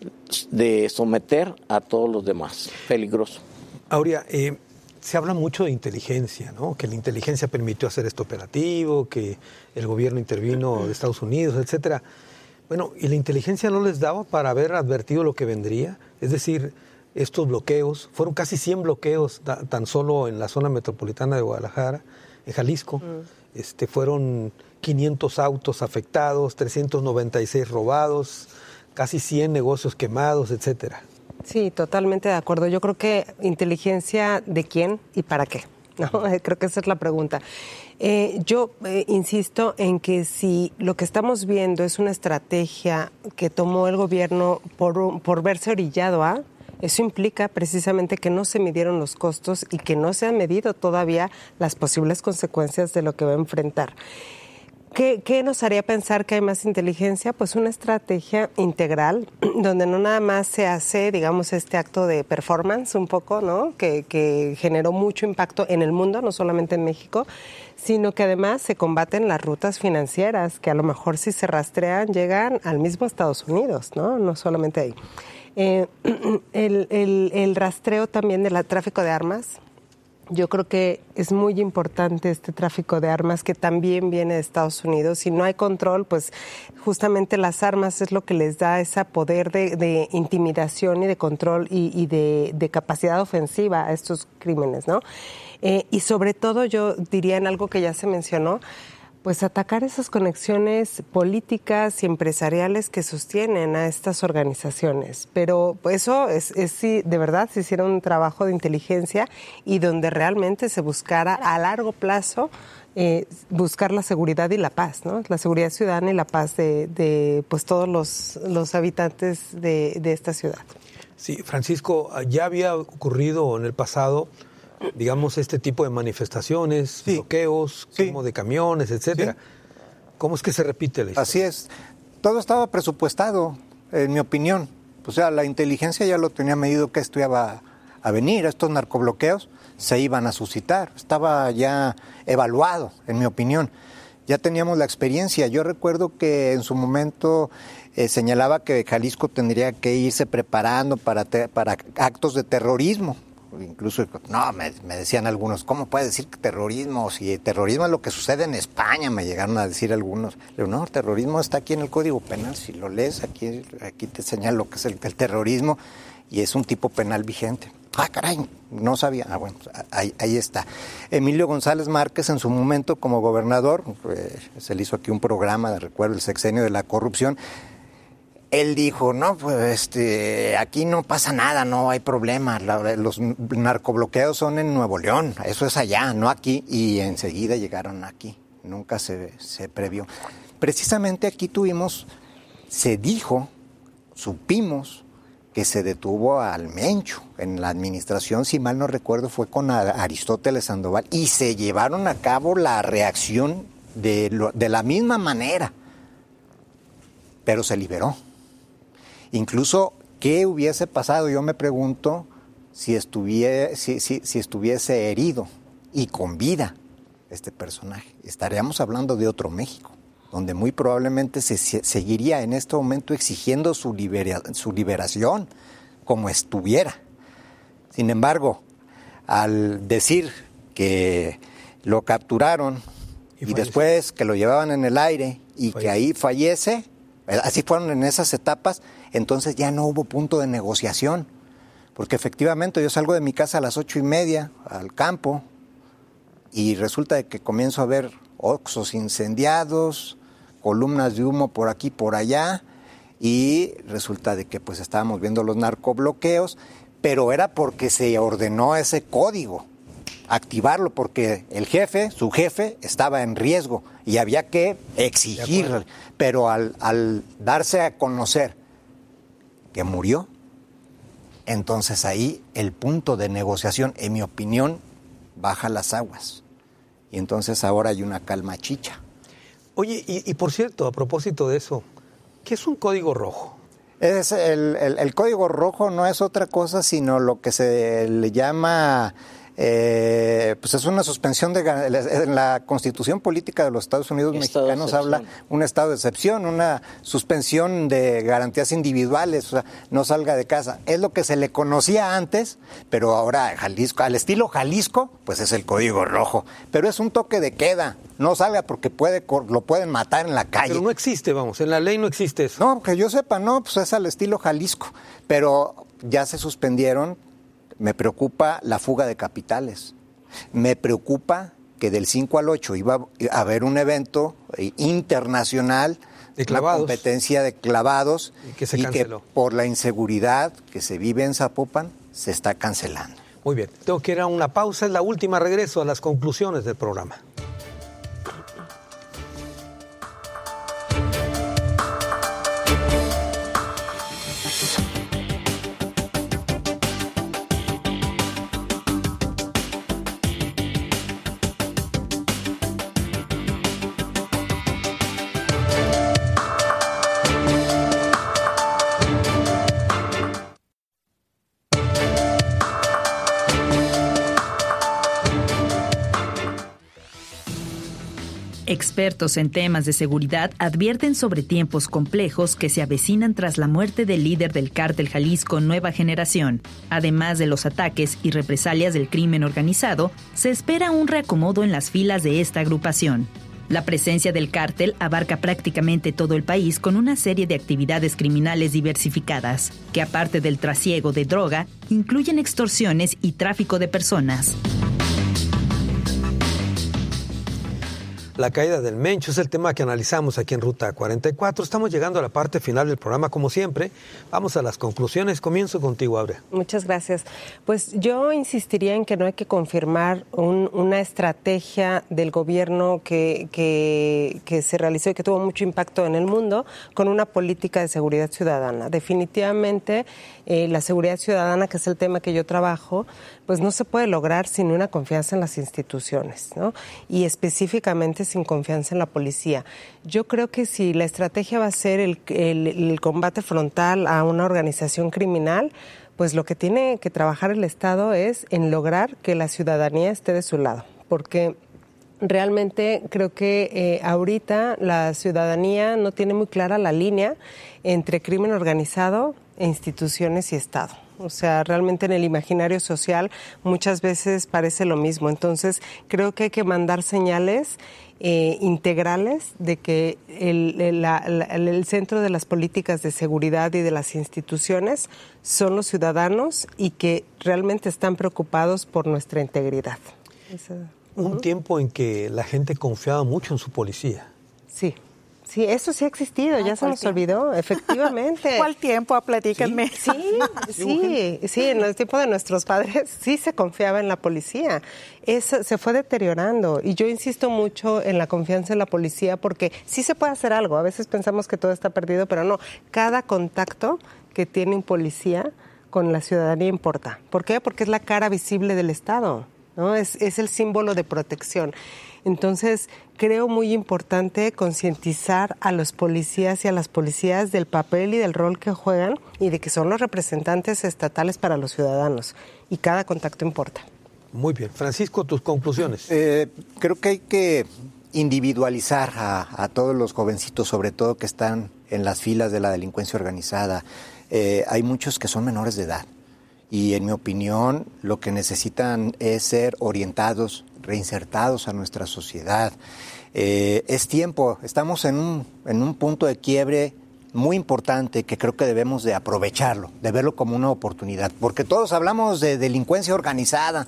de someter a todos los demás. Peligroso. Aurea, se habla mucho de inteligencia, ¿no? Que la inteligencia permitió hacer este operativo, que el gobierno intervino de Estados Unidos, etcétera. Bueno, ¿y la inteligencia no les daba para haber advertido lo que vendría? Es decir, estos bloqueos, fueron casi 100 bloqueos tan solo en la zona metropolitana de Guadalajara, en Jalisco. Fueron 500 autos afectados, 396 robados, casi 100 negocios quemados, etcétera. Sí, totalmente de acuerdo. Yo creo que inteligencia de quién y para qué, ¿no? Creo que esa es la pregunta. Yo insisto en que si lo que estamos viendo es una estrategia que tomó el gobierno por verse orillado a, eso implica precisamente que no se midieron los costos y que no se han medido todavía las posibles consecuencias de lo que va a enfrentar. ¿Qué nos haría pensar que hay más inteligencia? Pues una estrategia integral, donde no nada más se hace, digamos, este acto de performance un poco, ¿no? Que generó mucho impacto en el mundo, no solamente en México, sino que además se combaten las rutas financieras, que a lo mejor si se rastrean llegan al mismo Estados Unidos, ¿no? No solamente ahí. El rastreo también del tráfico de armas. Yo creo que es muy importante este tráfico de armas que también viene de Estados Unidos. Si no hay control, pues justamente las armas es lo que les da ese poder de intimidación y de control y de capacidad ofensiva a estos crímenes, ¿no? Y sobre todo yo diría en algo que ya se mencionó, pues atacar esas conexiones políticas y empresariales que sostienen a estas organizaciones. Pero eso es si de verdad se hiciera un trabajo de inteligencia y donde realmente se buscara a largo plazo buscar la seguridad y la paz, ¿no? La seguridad ciudadana y la paz de pues todos los habitantes de esta ciudad. Sí, Francisco, ya había ocurrido en el pasado, digamos, este tipo de manifestaciones, sí, bloqueos, sí, quemo de camiones, etcétera. Sí. ¿Cómo es que se repite la historia? Así es. Todo estaba presupuestado, en mi opinión. O sea, la inteligencia ya lo tenía medido que esto iba a venir. Estos narcobloqueos se iban a suscitar. Estaba ya evaluado, en mi opinión. Ya teníamos la experiencia. Yo recuerdo que en su momento señalaba que Jalisco tendría que irse preparando para actos de terrorismo. Incluso, no, me decían algunos, ¿cómo puedes decir que terrorismo? Si terrorismo es lo que sucede en España, me llegaron a decir algunos. Pero no, terrorismo está aquí en el Código Penal, si lo lees, aquí te señala lo que es el terrorismo y es un tipo penal vigente. Ah, caray, no sabía. Ah, bueno, ahí está. Emilio González Márquez, en su momento como gobernador, se le hizo aquí un programa, recuerdo, el sexenio de la corrupción. Él dijo, no, pues aquí no pasa nada, no hay problema, los narcobloqueos son en Nuevo León, eso es allá, no aquí, y enseguida llegaron aquí, nunca se previó. Precisamente aquí supimos que se detuvo al Mencho en la administración, si mal no recuerdo, fue con Aristóteles Sandoval, y se llevaron a cabo la reacción de la misma manera, pero se liberó. Incluso, ¿qué hubiese pasado? Yo me pregunto si estuviese herido y con vida este personaje. Estaríamos hablando de otro México, donde muy probablemente se seguiría en este momento exigiendo su liberación como estuviera. Sin embargo, al decir que lo capturaron y después que lo llevaban en el aire y que ahí fallece, así fueron en esas etapas, entonces ya no hubo punto de negociación, porque efectivamente yo salgo de mi casa a las 8:30 al campo y resulta de que comienzo a ver oxxos incendiados, columnas de humo por aquí por allá, y resulta de que pues estábamos viendo los narcobloqueos, pero era porque se ordenó ese código, activarlo, porque su jefe estaba en riesgo y había que exigirle, pero al darse a conocer que murió, entonces ahí el punto de negociación, en mi opinión, baja las aguas. Y entonces ahora hay una calma chicha. Oye, y por cierto, a propósito de eso, ¿qué es un código rojo? El código rojo no es otra cosa sino lo que se le llama... pues es una suspensión en la Constitución Política de los Estados Unidos Mexicanos habla un estado de excepción, una suspensión de garantías individuales, o sea, no salga de casa. Es lo que se le conocía antes, pero ahora Jalisco, al estilo Jalisco, pues es el código rojo. Pero es un toque de queda, no salga porque lo pueden matar en la calle. Pero no existe, vamos, en la ley no existe eso. No, que yo sepa, no, pues es al estilo Jalisco, pero ya se suspendieron. Me preocupa la fuga de capitales. Me preocupa que del 5 al 8 iba a haber un evento internacional de clavados. Una competencia de clavados Y que por la inseguridad que se vive en Zapopan se está cancelando. Muy bien, tengo que ir a una pausa, es la última, regreso a las conclusiones del programa. Expertos en temas de seguridad advierten sobre tiempos complejos que se avecinan tras la muerte del líder del cártel Jalisco Nueva Generación. Además de los ataques y represalias del crimen organizado, se espera un reacomodo en las filas de esta agrupación. La presencia del cártel abarca prácticamente todo el país con una serie de actividades criminales diversificadas, que aparte del trasiego de droga, incluyen extorsiones y tráfico de personas. La caída del Mencho es el tema que analizamos aquí en Ruta 44. Estamos llegando a la parte final del programa, como siempre. Vamos a las conclusiones. Comienzo contigo, Aurea. Muchas gracias. Pues yo insistiría en que no hay que confirmar una estrategia del gobierno que se realizó y que tuvo mucho impacto en el mundo con una política de seguridad ciudadana. Definitivamente la seguridad ciudadana, que es el tema que yo trabajo, pues no se puede lograr sin una confianza en las instituciones, ¿no? Y específicamente sin confianza en la policía. Yo creo que si la estrategia va a ser el combate frontal a una organización criminal, pues lo que tiene que trabajar el Estado es en lograr que la ciudadanía esté de su lado, porque realmente creo que ahorita la ciudadanía no tiene muy clara la línea entre crimen organizado e instituciones y Estado. O sea, realmente en el imaginario social muchas veces parece lo mismo. Entonces, creo que hay que mandar señales integrales de que el centro de las políticas de seguridad y de las instituciones son los ciudadanos y que realmente están preocupados por nuestra integridad. Un tiempo en que la gente confiaba mucho en su policía. Sí. Sí, eso sí ha existido, ya se nos olvidó, efectivamente. ¿Cuál tiempo? Platíquenme. Sí, en el tiempo de nuestros padres sí se confiaba en la policía. Eso se fue deteriorando y yo insisto mucho en la confianza en la policía porque sí se puede hacer algo. A veces pensamos que todo está perdido, pero no. Cada contacto que tiene un policía con la ciudadanía importa. ¿Por qué? Porque es la cara visible del Estado, ¿no? Es el símbolo de protección. Entonces, creo muy importante concientizar a los policías y a las policías del papel y del rol que juegan y de que son los representantes estatales para los ciudadanos. Y cada contacto importa. Muy bien. Francisco, tus conclusiones. Creo que hay que individualizar a todos los jovencitos, sobre todo que están en las filas de la delincuencia organizada. Hay muchos que son menores de edad. Y en mi opinión, lo que necesitan es ser orientados, reinsertados a nuestra sociedad. Es tiempo, estamos en un punto de quiebre muy importante que creo que debemos de aprovecharlo, de verlo como una oportunidad, porque todos hablamos de delincuencia organizada,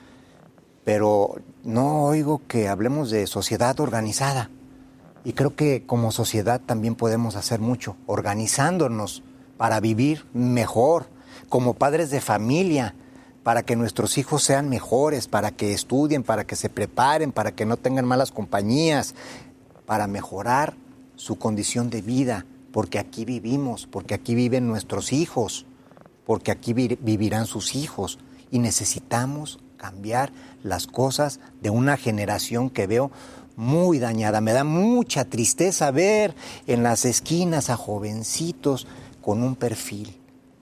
pero no oigo que hablemos de sociedad organizada. Y creo que como sociedad también podemos hacer mucho, organizándonos para vivir mejor, como padres de familia, para que nuestros hijos sean mejores, para que estudien, para que se preparen, para que no tengan malas compañías, para mejorar su condición de vida, porque aquí vivimos, porque aquí viven nuestros hijos, porque aquí vivirán sus hijos y necesitamos cambiar las cosas de una generación que veo muy dañada. Me da mucha tristeza ver en las esquinas a jovencitos con un perfil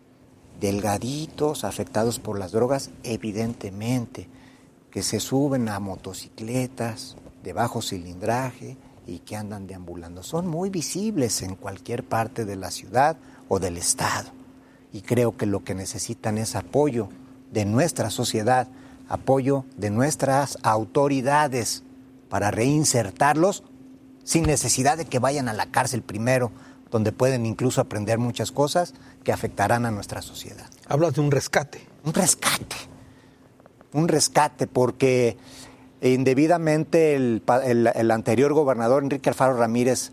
delgaditos, afectados por las drogas, evidentemente, que se suben a motocicletas de bajo cilindraje y que andan deambulando. Son muy visibles en cualquier parte de la ciudad o del estado. Y creo que lo que necesitan es apoyo de nuestra sociedad, apoyo de nuestras autoridades para reinsertarlos sin necesidad de que vayan a la cárcel primero, donde pueden incluso aprender muchas cosas que afectarán a nuestra sociedad. Hablas de un rescate. Un rescate, porque Indebidamente el anterior gobernador Enrique Alfaro Ramírez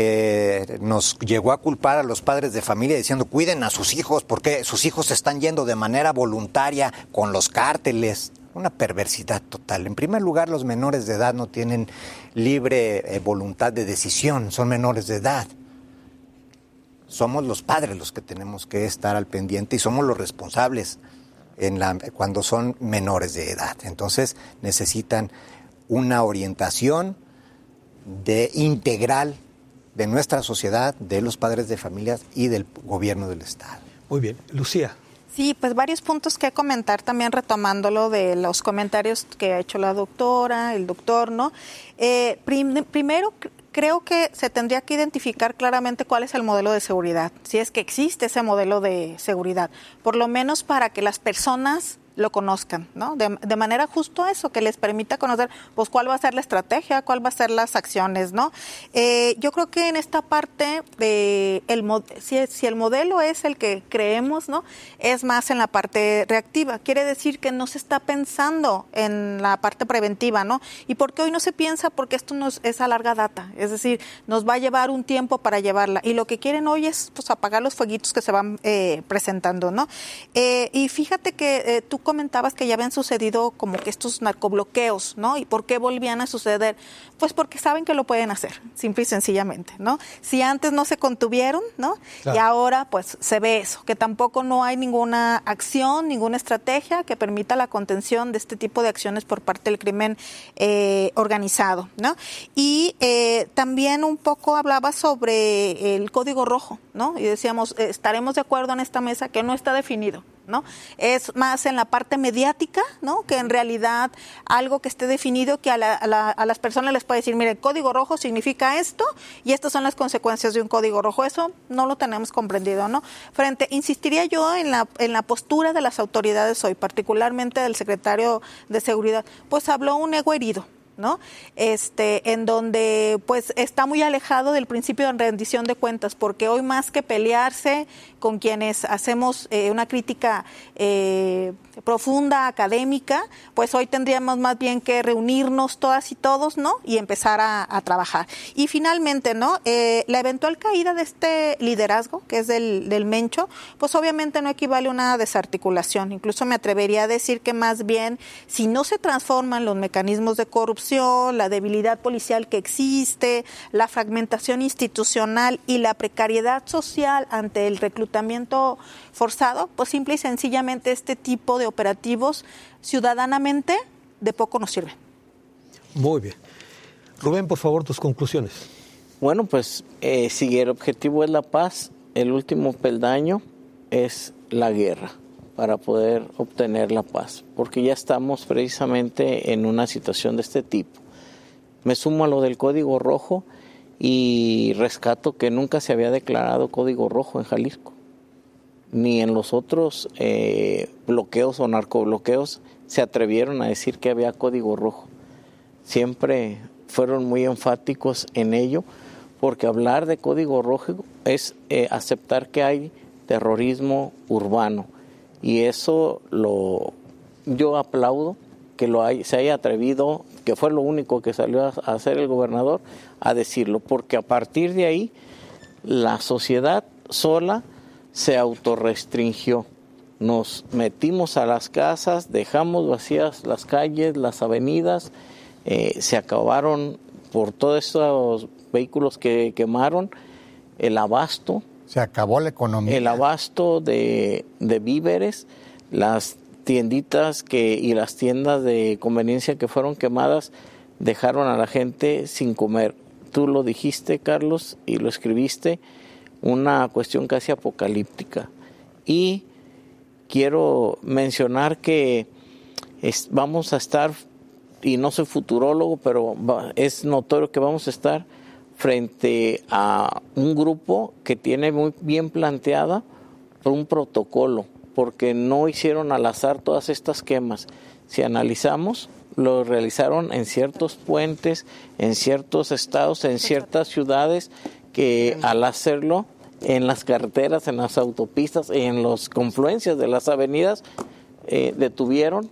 nos llegó a culpar a los padres de familia diciendo cuiden a sus hijos porque sus hijos se están yendo de manera voluntaria con los cárteles. Una perversidad total. En primer lugar, los menores de edad no tienen libre voluntad de decisión, son menores de edad. Somos los padres los que tenemos que estar al pendiente y somos los responsables cuando son menores de edad. Entonces necesitan una orientación integral de nuestra sociedad, de los padres de familias y del gobierno del Estado. Muy bien. Lucía. Sí, pues varios puntos que comentar también retomándolo de los comentarios que ha hecho la doctora, el doctor, ¿no? Primero, creo que se tendría que identificar claramente cuál es el modelo de seguridad, si es que existe ese modelo de seguridad, por lo menos para que las personas lo conozcan, ¿no? De manera justo eso, que les permita conocer, pues, cuál va a ser la estrategia, cuál va a ser las acciones, ¿no? Yo creo que en esta parte, si el modelo es el que creemos, ¿no? Es más en la parte reactiva. Quiere decir que no se está pensando en la parte preventiva, ¿no? ¿Y por qué hoy no se piensa? Porque esto es a larga data, es decir, nos va a llevar un tiempo para llevarla. Y lo que quieren hoy es, pues, apagar los fueguitos que se van presentando, ¿no? Y fíjate que tú comentabas que ya habían sucedido como que estos narcobloqueos, ¿no? ¿Y por qué volvían a suceder? Pues porque saben que lo pueden hacer, simple y sencillamente, ¿no? Si antes no se contuvieron, ¿no? Claro. Y ahora pues se ve eso, que tampoco no hay ninguna acción, ninguna estrategia que permita la contención de este tipo de acciones por parte del crimen organizado, ¿no? Y también un poco hablaba sobre el código rojo, ¿no? Y decíamos, estaremos de acuerdo en esta mesa que no está definido, ¿no? Es más en la parte mediática, ¿no? Que en realidad algo que esté definido que a las personas les puede decir, mire, el código rojo significa esto y estas son las consecuencias de un código rojo. Eso no lo tenemos comprendido, ¿no? Insistiría yo en la postura de las autoridades hoy, particularmente del secretario de Seguridad, pues habló un ego herido, ¿no? En donde pues está muy alejado del principio de rendición de cuentas, porque hoy más que pelearse con quienes hacemos una crítica profunda, académica, pues hoy tendríamos más bien que reunirnos todas y todos, ¿no? Y empezar a trabajar. Y finalmente, ¿no? La eventual caída de este liderazgo, que es del Mencho, pues obviamente no equivale a una desarticulación. Incluso me atrevería a decir que más bien, si no se transforman los mecanismos de corrupción, la debilidad policial que existe, la fragmentación institucional y la precariedad social ante el reclutamiento forzado, pues simple y sencillamente este tipo de operativos ciudadanamente de poco nos sirven. Muy bien. Rubén, por favor, tus conclusiones. Bueno, pues si el objetivo es la paz, el último peldaño es la guerra para poder obtener la paz, porque ya estamos precisamente en una situación de este tipo. Me sumo a lo del código rojo y rescato que nunca se había declarado código rojo en Jalisco, ni en los otros bloqueos o narcobloqueos se atrevieron a decir que había código rojo. Siempre fueron muy enfáticos en ello, porque hablar de código rojo es aceptar que hay terrorismo urbano, y eso yo aplaudo que se haya atrevido, que fue lo único que salió a hacer el gobernador, a decirlo, porque a partir de ahí la sociedad sola se autorrestringió. Nos metimos a las casas, dejamos vacías las calles, las avenidas, se acabaron por todos esos vehículos que quemaron, el abasto. Se acabó la economía. El abasto de víveres, las tienditas y las tiendas de conveniencia que fueron quemadas dejaron a la gente sin comer. Tú lo dijiste, Carlos, y lo escribiste, una cuestión casi apocalíptica. Y quiero mencionar que vamos a estar, y no soy futurólogo, pero es notorio que vamos a estar frente a un grupo que tiene muy bien planteada un protocolo, porque no hicieron al azar todas estas quemas. Si analizamos, lo realizaron en ciertos puentes, en ciertos estados, en ciertas ciudades, que al hacerlo en las carreteras, en las autopistas, en las confluencias de las avenidas, detuvieron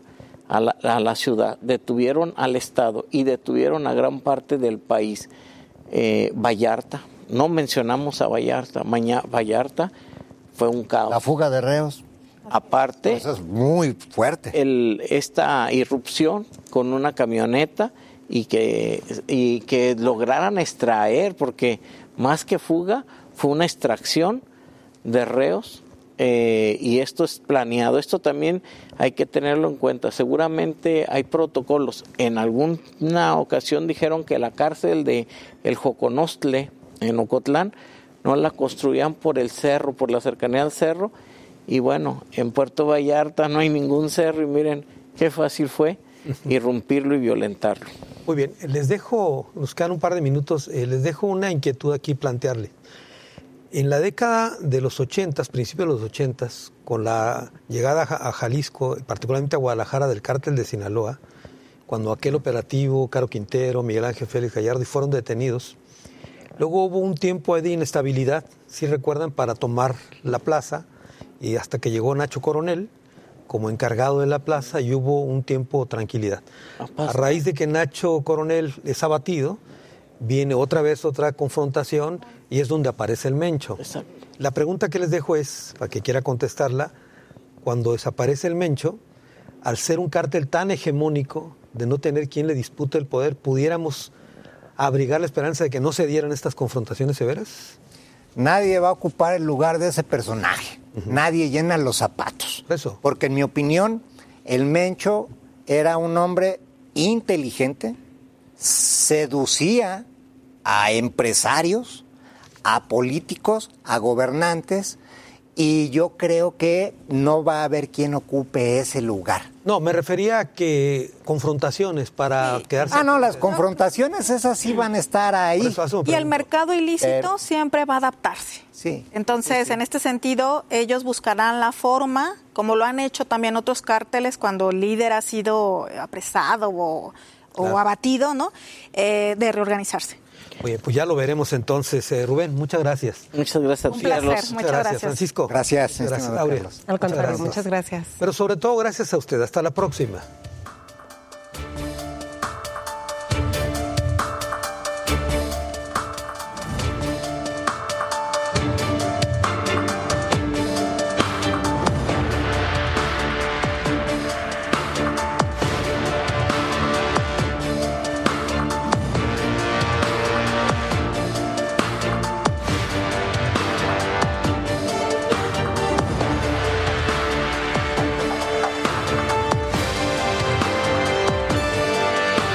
a la ciudad, detuvieron al Estado y detuvieron a gran parte del país. Vallarta, no mencionamos a Vallarta. Vallarta fue un caos. La fuga de reos. Aparte, eso es muy fuerte. Esta irrupción con una camioneta y que lograran extraer, porque más que fuga, fue una extracción de reos, y esto es planeado. Esto también hay que tenerlo en cuenta. Seguramente hay protocolos. En alguna ocasión dijeron que la cárcel de El Joconostle, en Ocotlán, no la construían por el cerro, por la cercanía al cerro, y bueno, en Puerto Vallarta no hay ningún cerro, y miren qué fácil fue irrumpirlo y violentarlo. Muy bien, les dejo, nos quedan un par de minutos, les dejo una inquietud aquí plantearle. En la década de los 80, principios de los 80, con la llegada a Jalisco, particularmente a Guadalajara, del cártel de Sinaloa, cuando aquel operativo, Caro Quintero, Miguel Ángel Félix Gallardo, fueron detenidos, luego hubo un tiempo de inestabilidad, si recuerdan, para tomar la plaza, y hasta que llegó Nacho Coronel como encargado de la plaza, y hubo un tiempo de tranquilidad. A raíz de que Nacho Coronel es abatido, viene otra vez otra confrontación, y es donde aparece el Mencho. Exacto. La pregunta que les dejo es, para que quiera contestarla, cuando desaparece el Mencho, al ser un cártel tan hegemónico, de no tener quien le dispute el poder, ¿pudiéramos abrigar la esperanza de que no se dieran estas confrontaciones severas? Nadie va a ocupar el lugar de ese personaje. Nadie llena los zapatos. Eso. Porque en mi opinión, el Mencho era un hombre inteligente, seducía a empresarios, a políticos, a gobernantes, y yo creo que no va a haber quien ocupe ese lugar. No, me refería a que confrontaciones para quedarse... No, las confrontaciones esas sí van a estar ahí. Y el mercado ilícito siempre va a adaptarse. Sí. Entonces, en este sentido, ellos buscarán la forma, como lo han hecho también otros cárteles cuando el líder ha sido apresado o abatido, ¿no? De reorganizarse. Oye, pues ya lo veremos entonces. Rubén, muchas gracias. Muchas gracias. Un placer, Carlos. muchas gracias. Francisco. Gracias. Gracias, Aurea. Al contrario, muchas gracias. Pero sobre todo, gracias a usted. Hasta la próxima.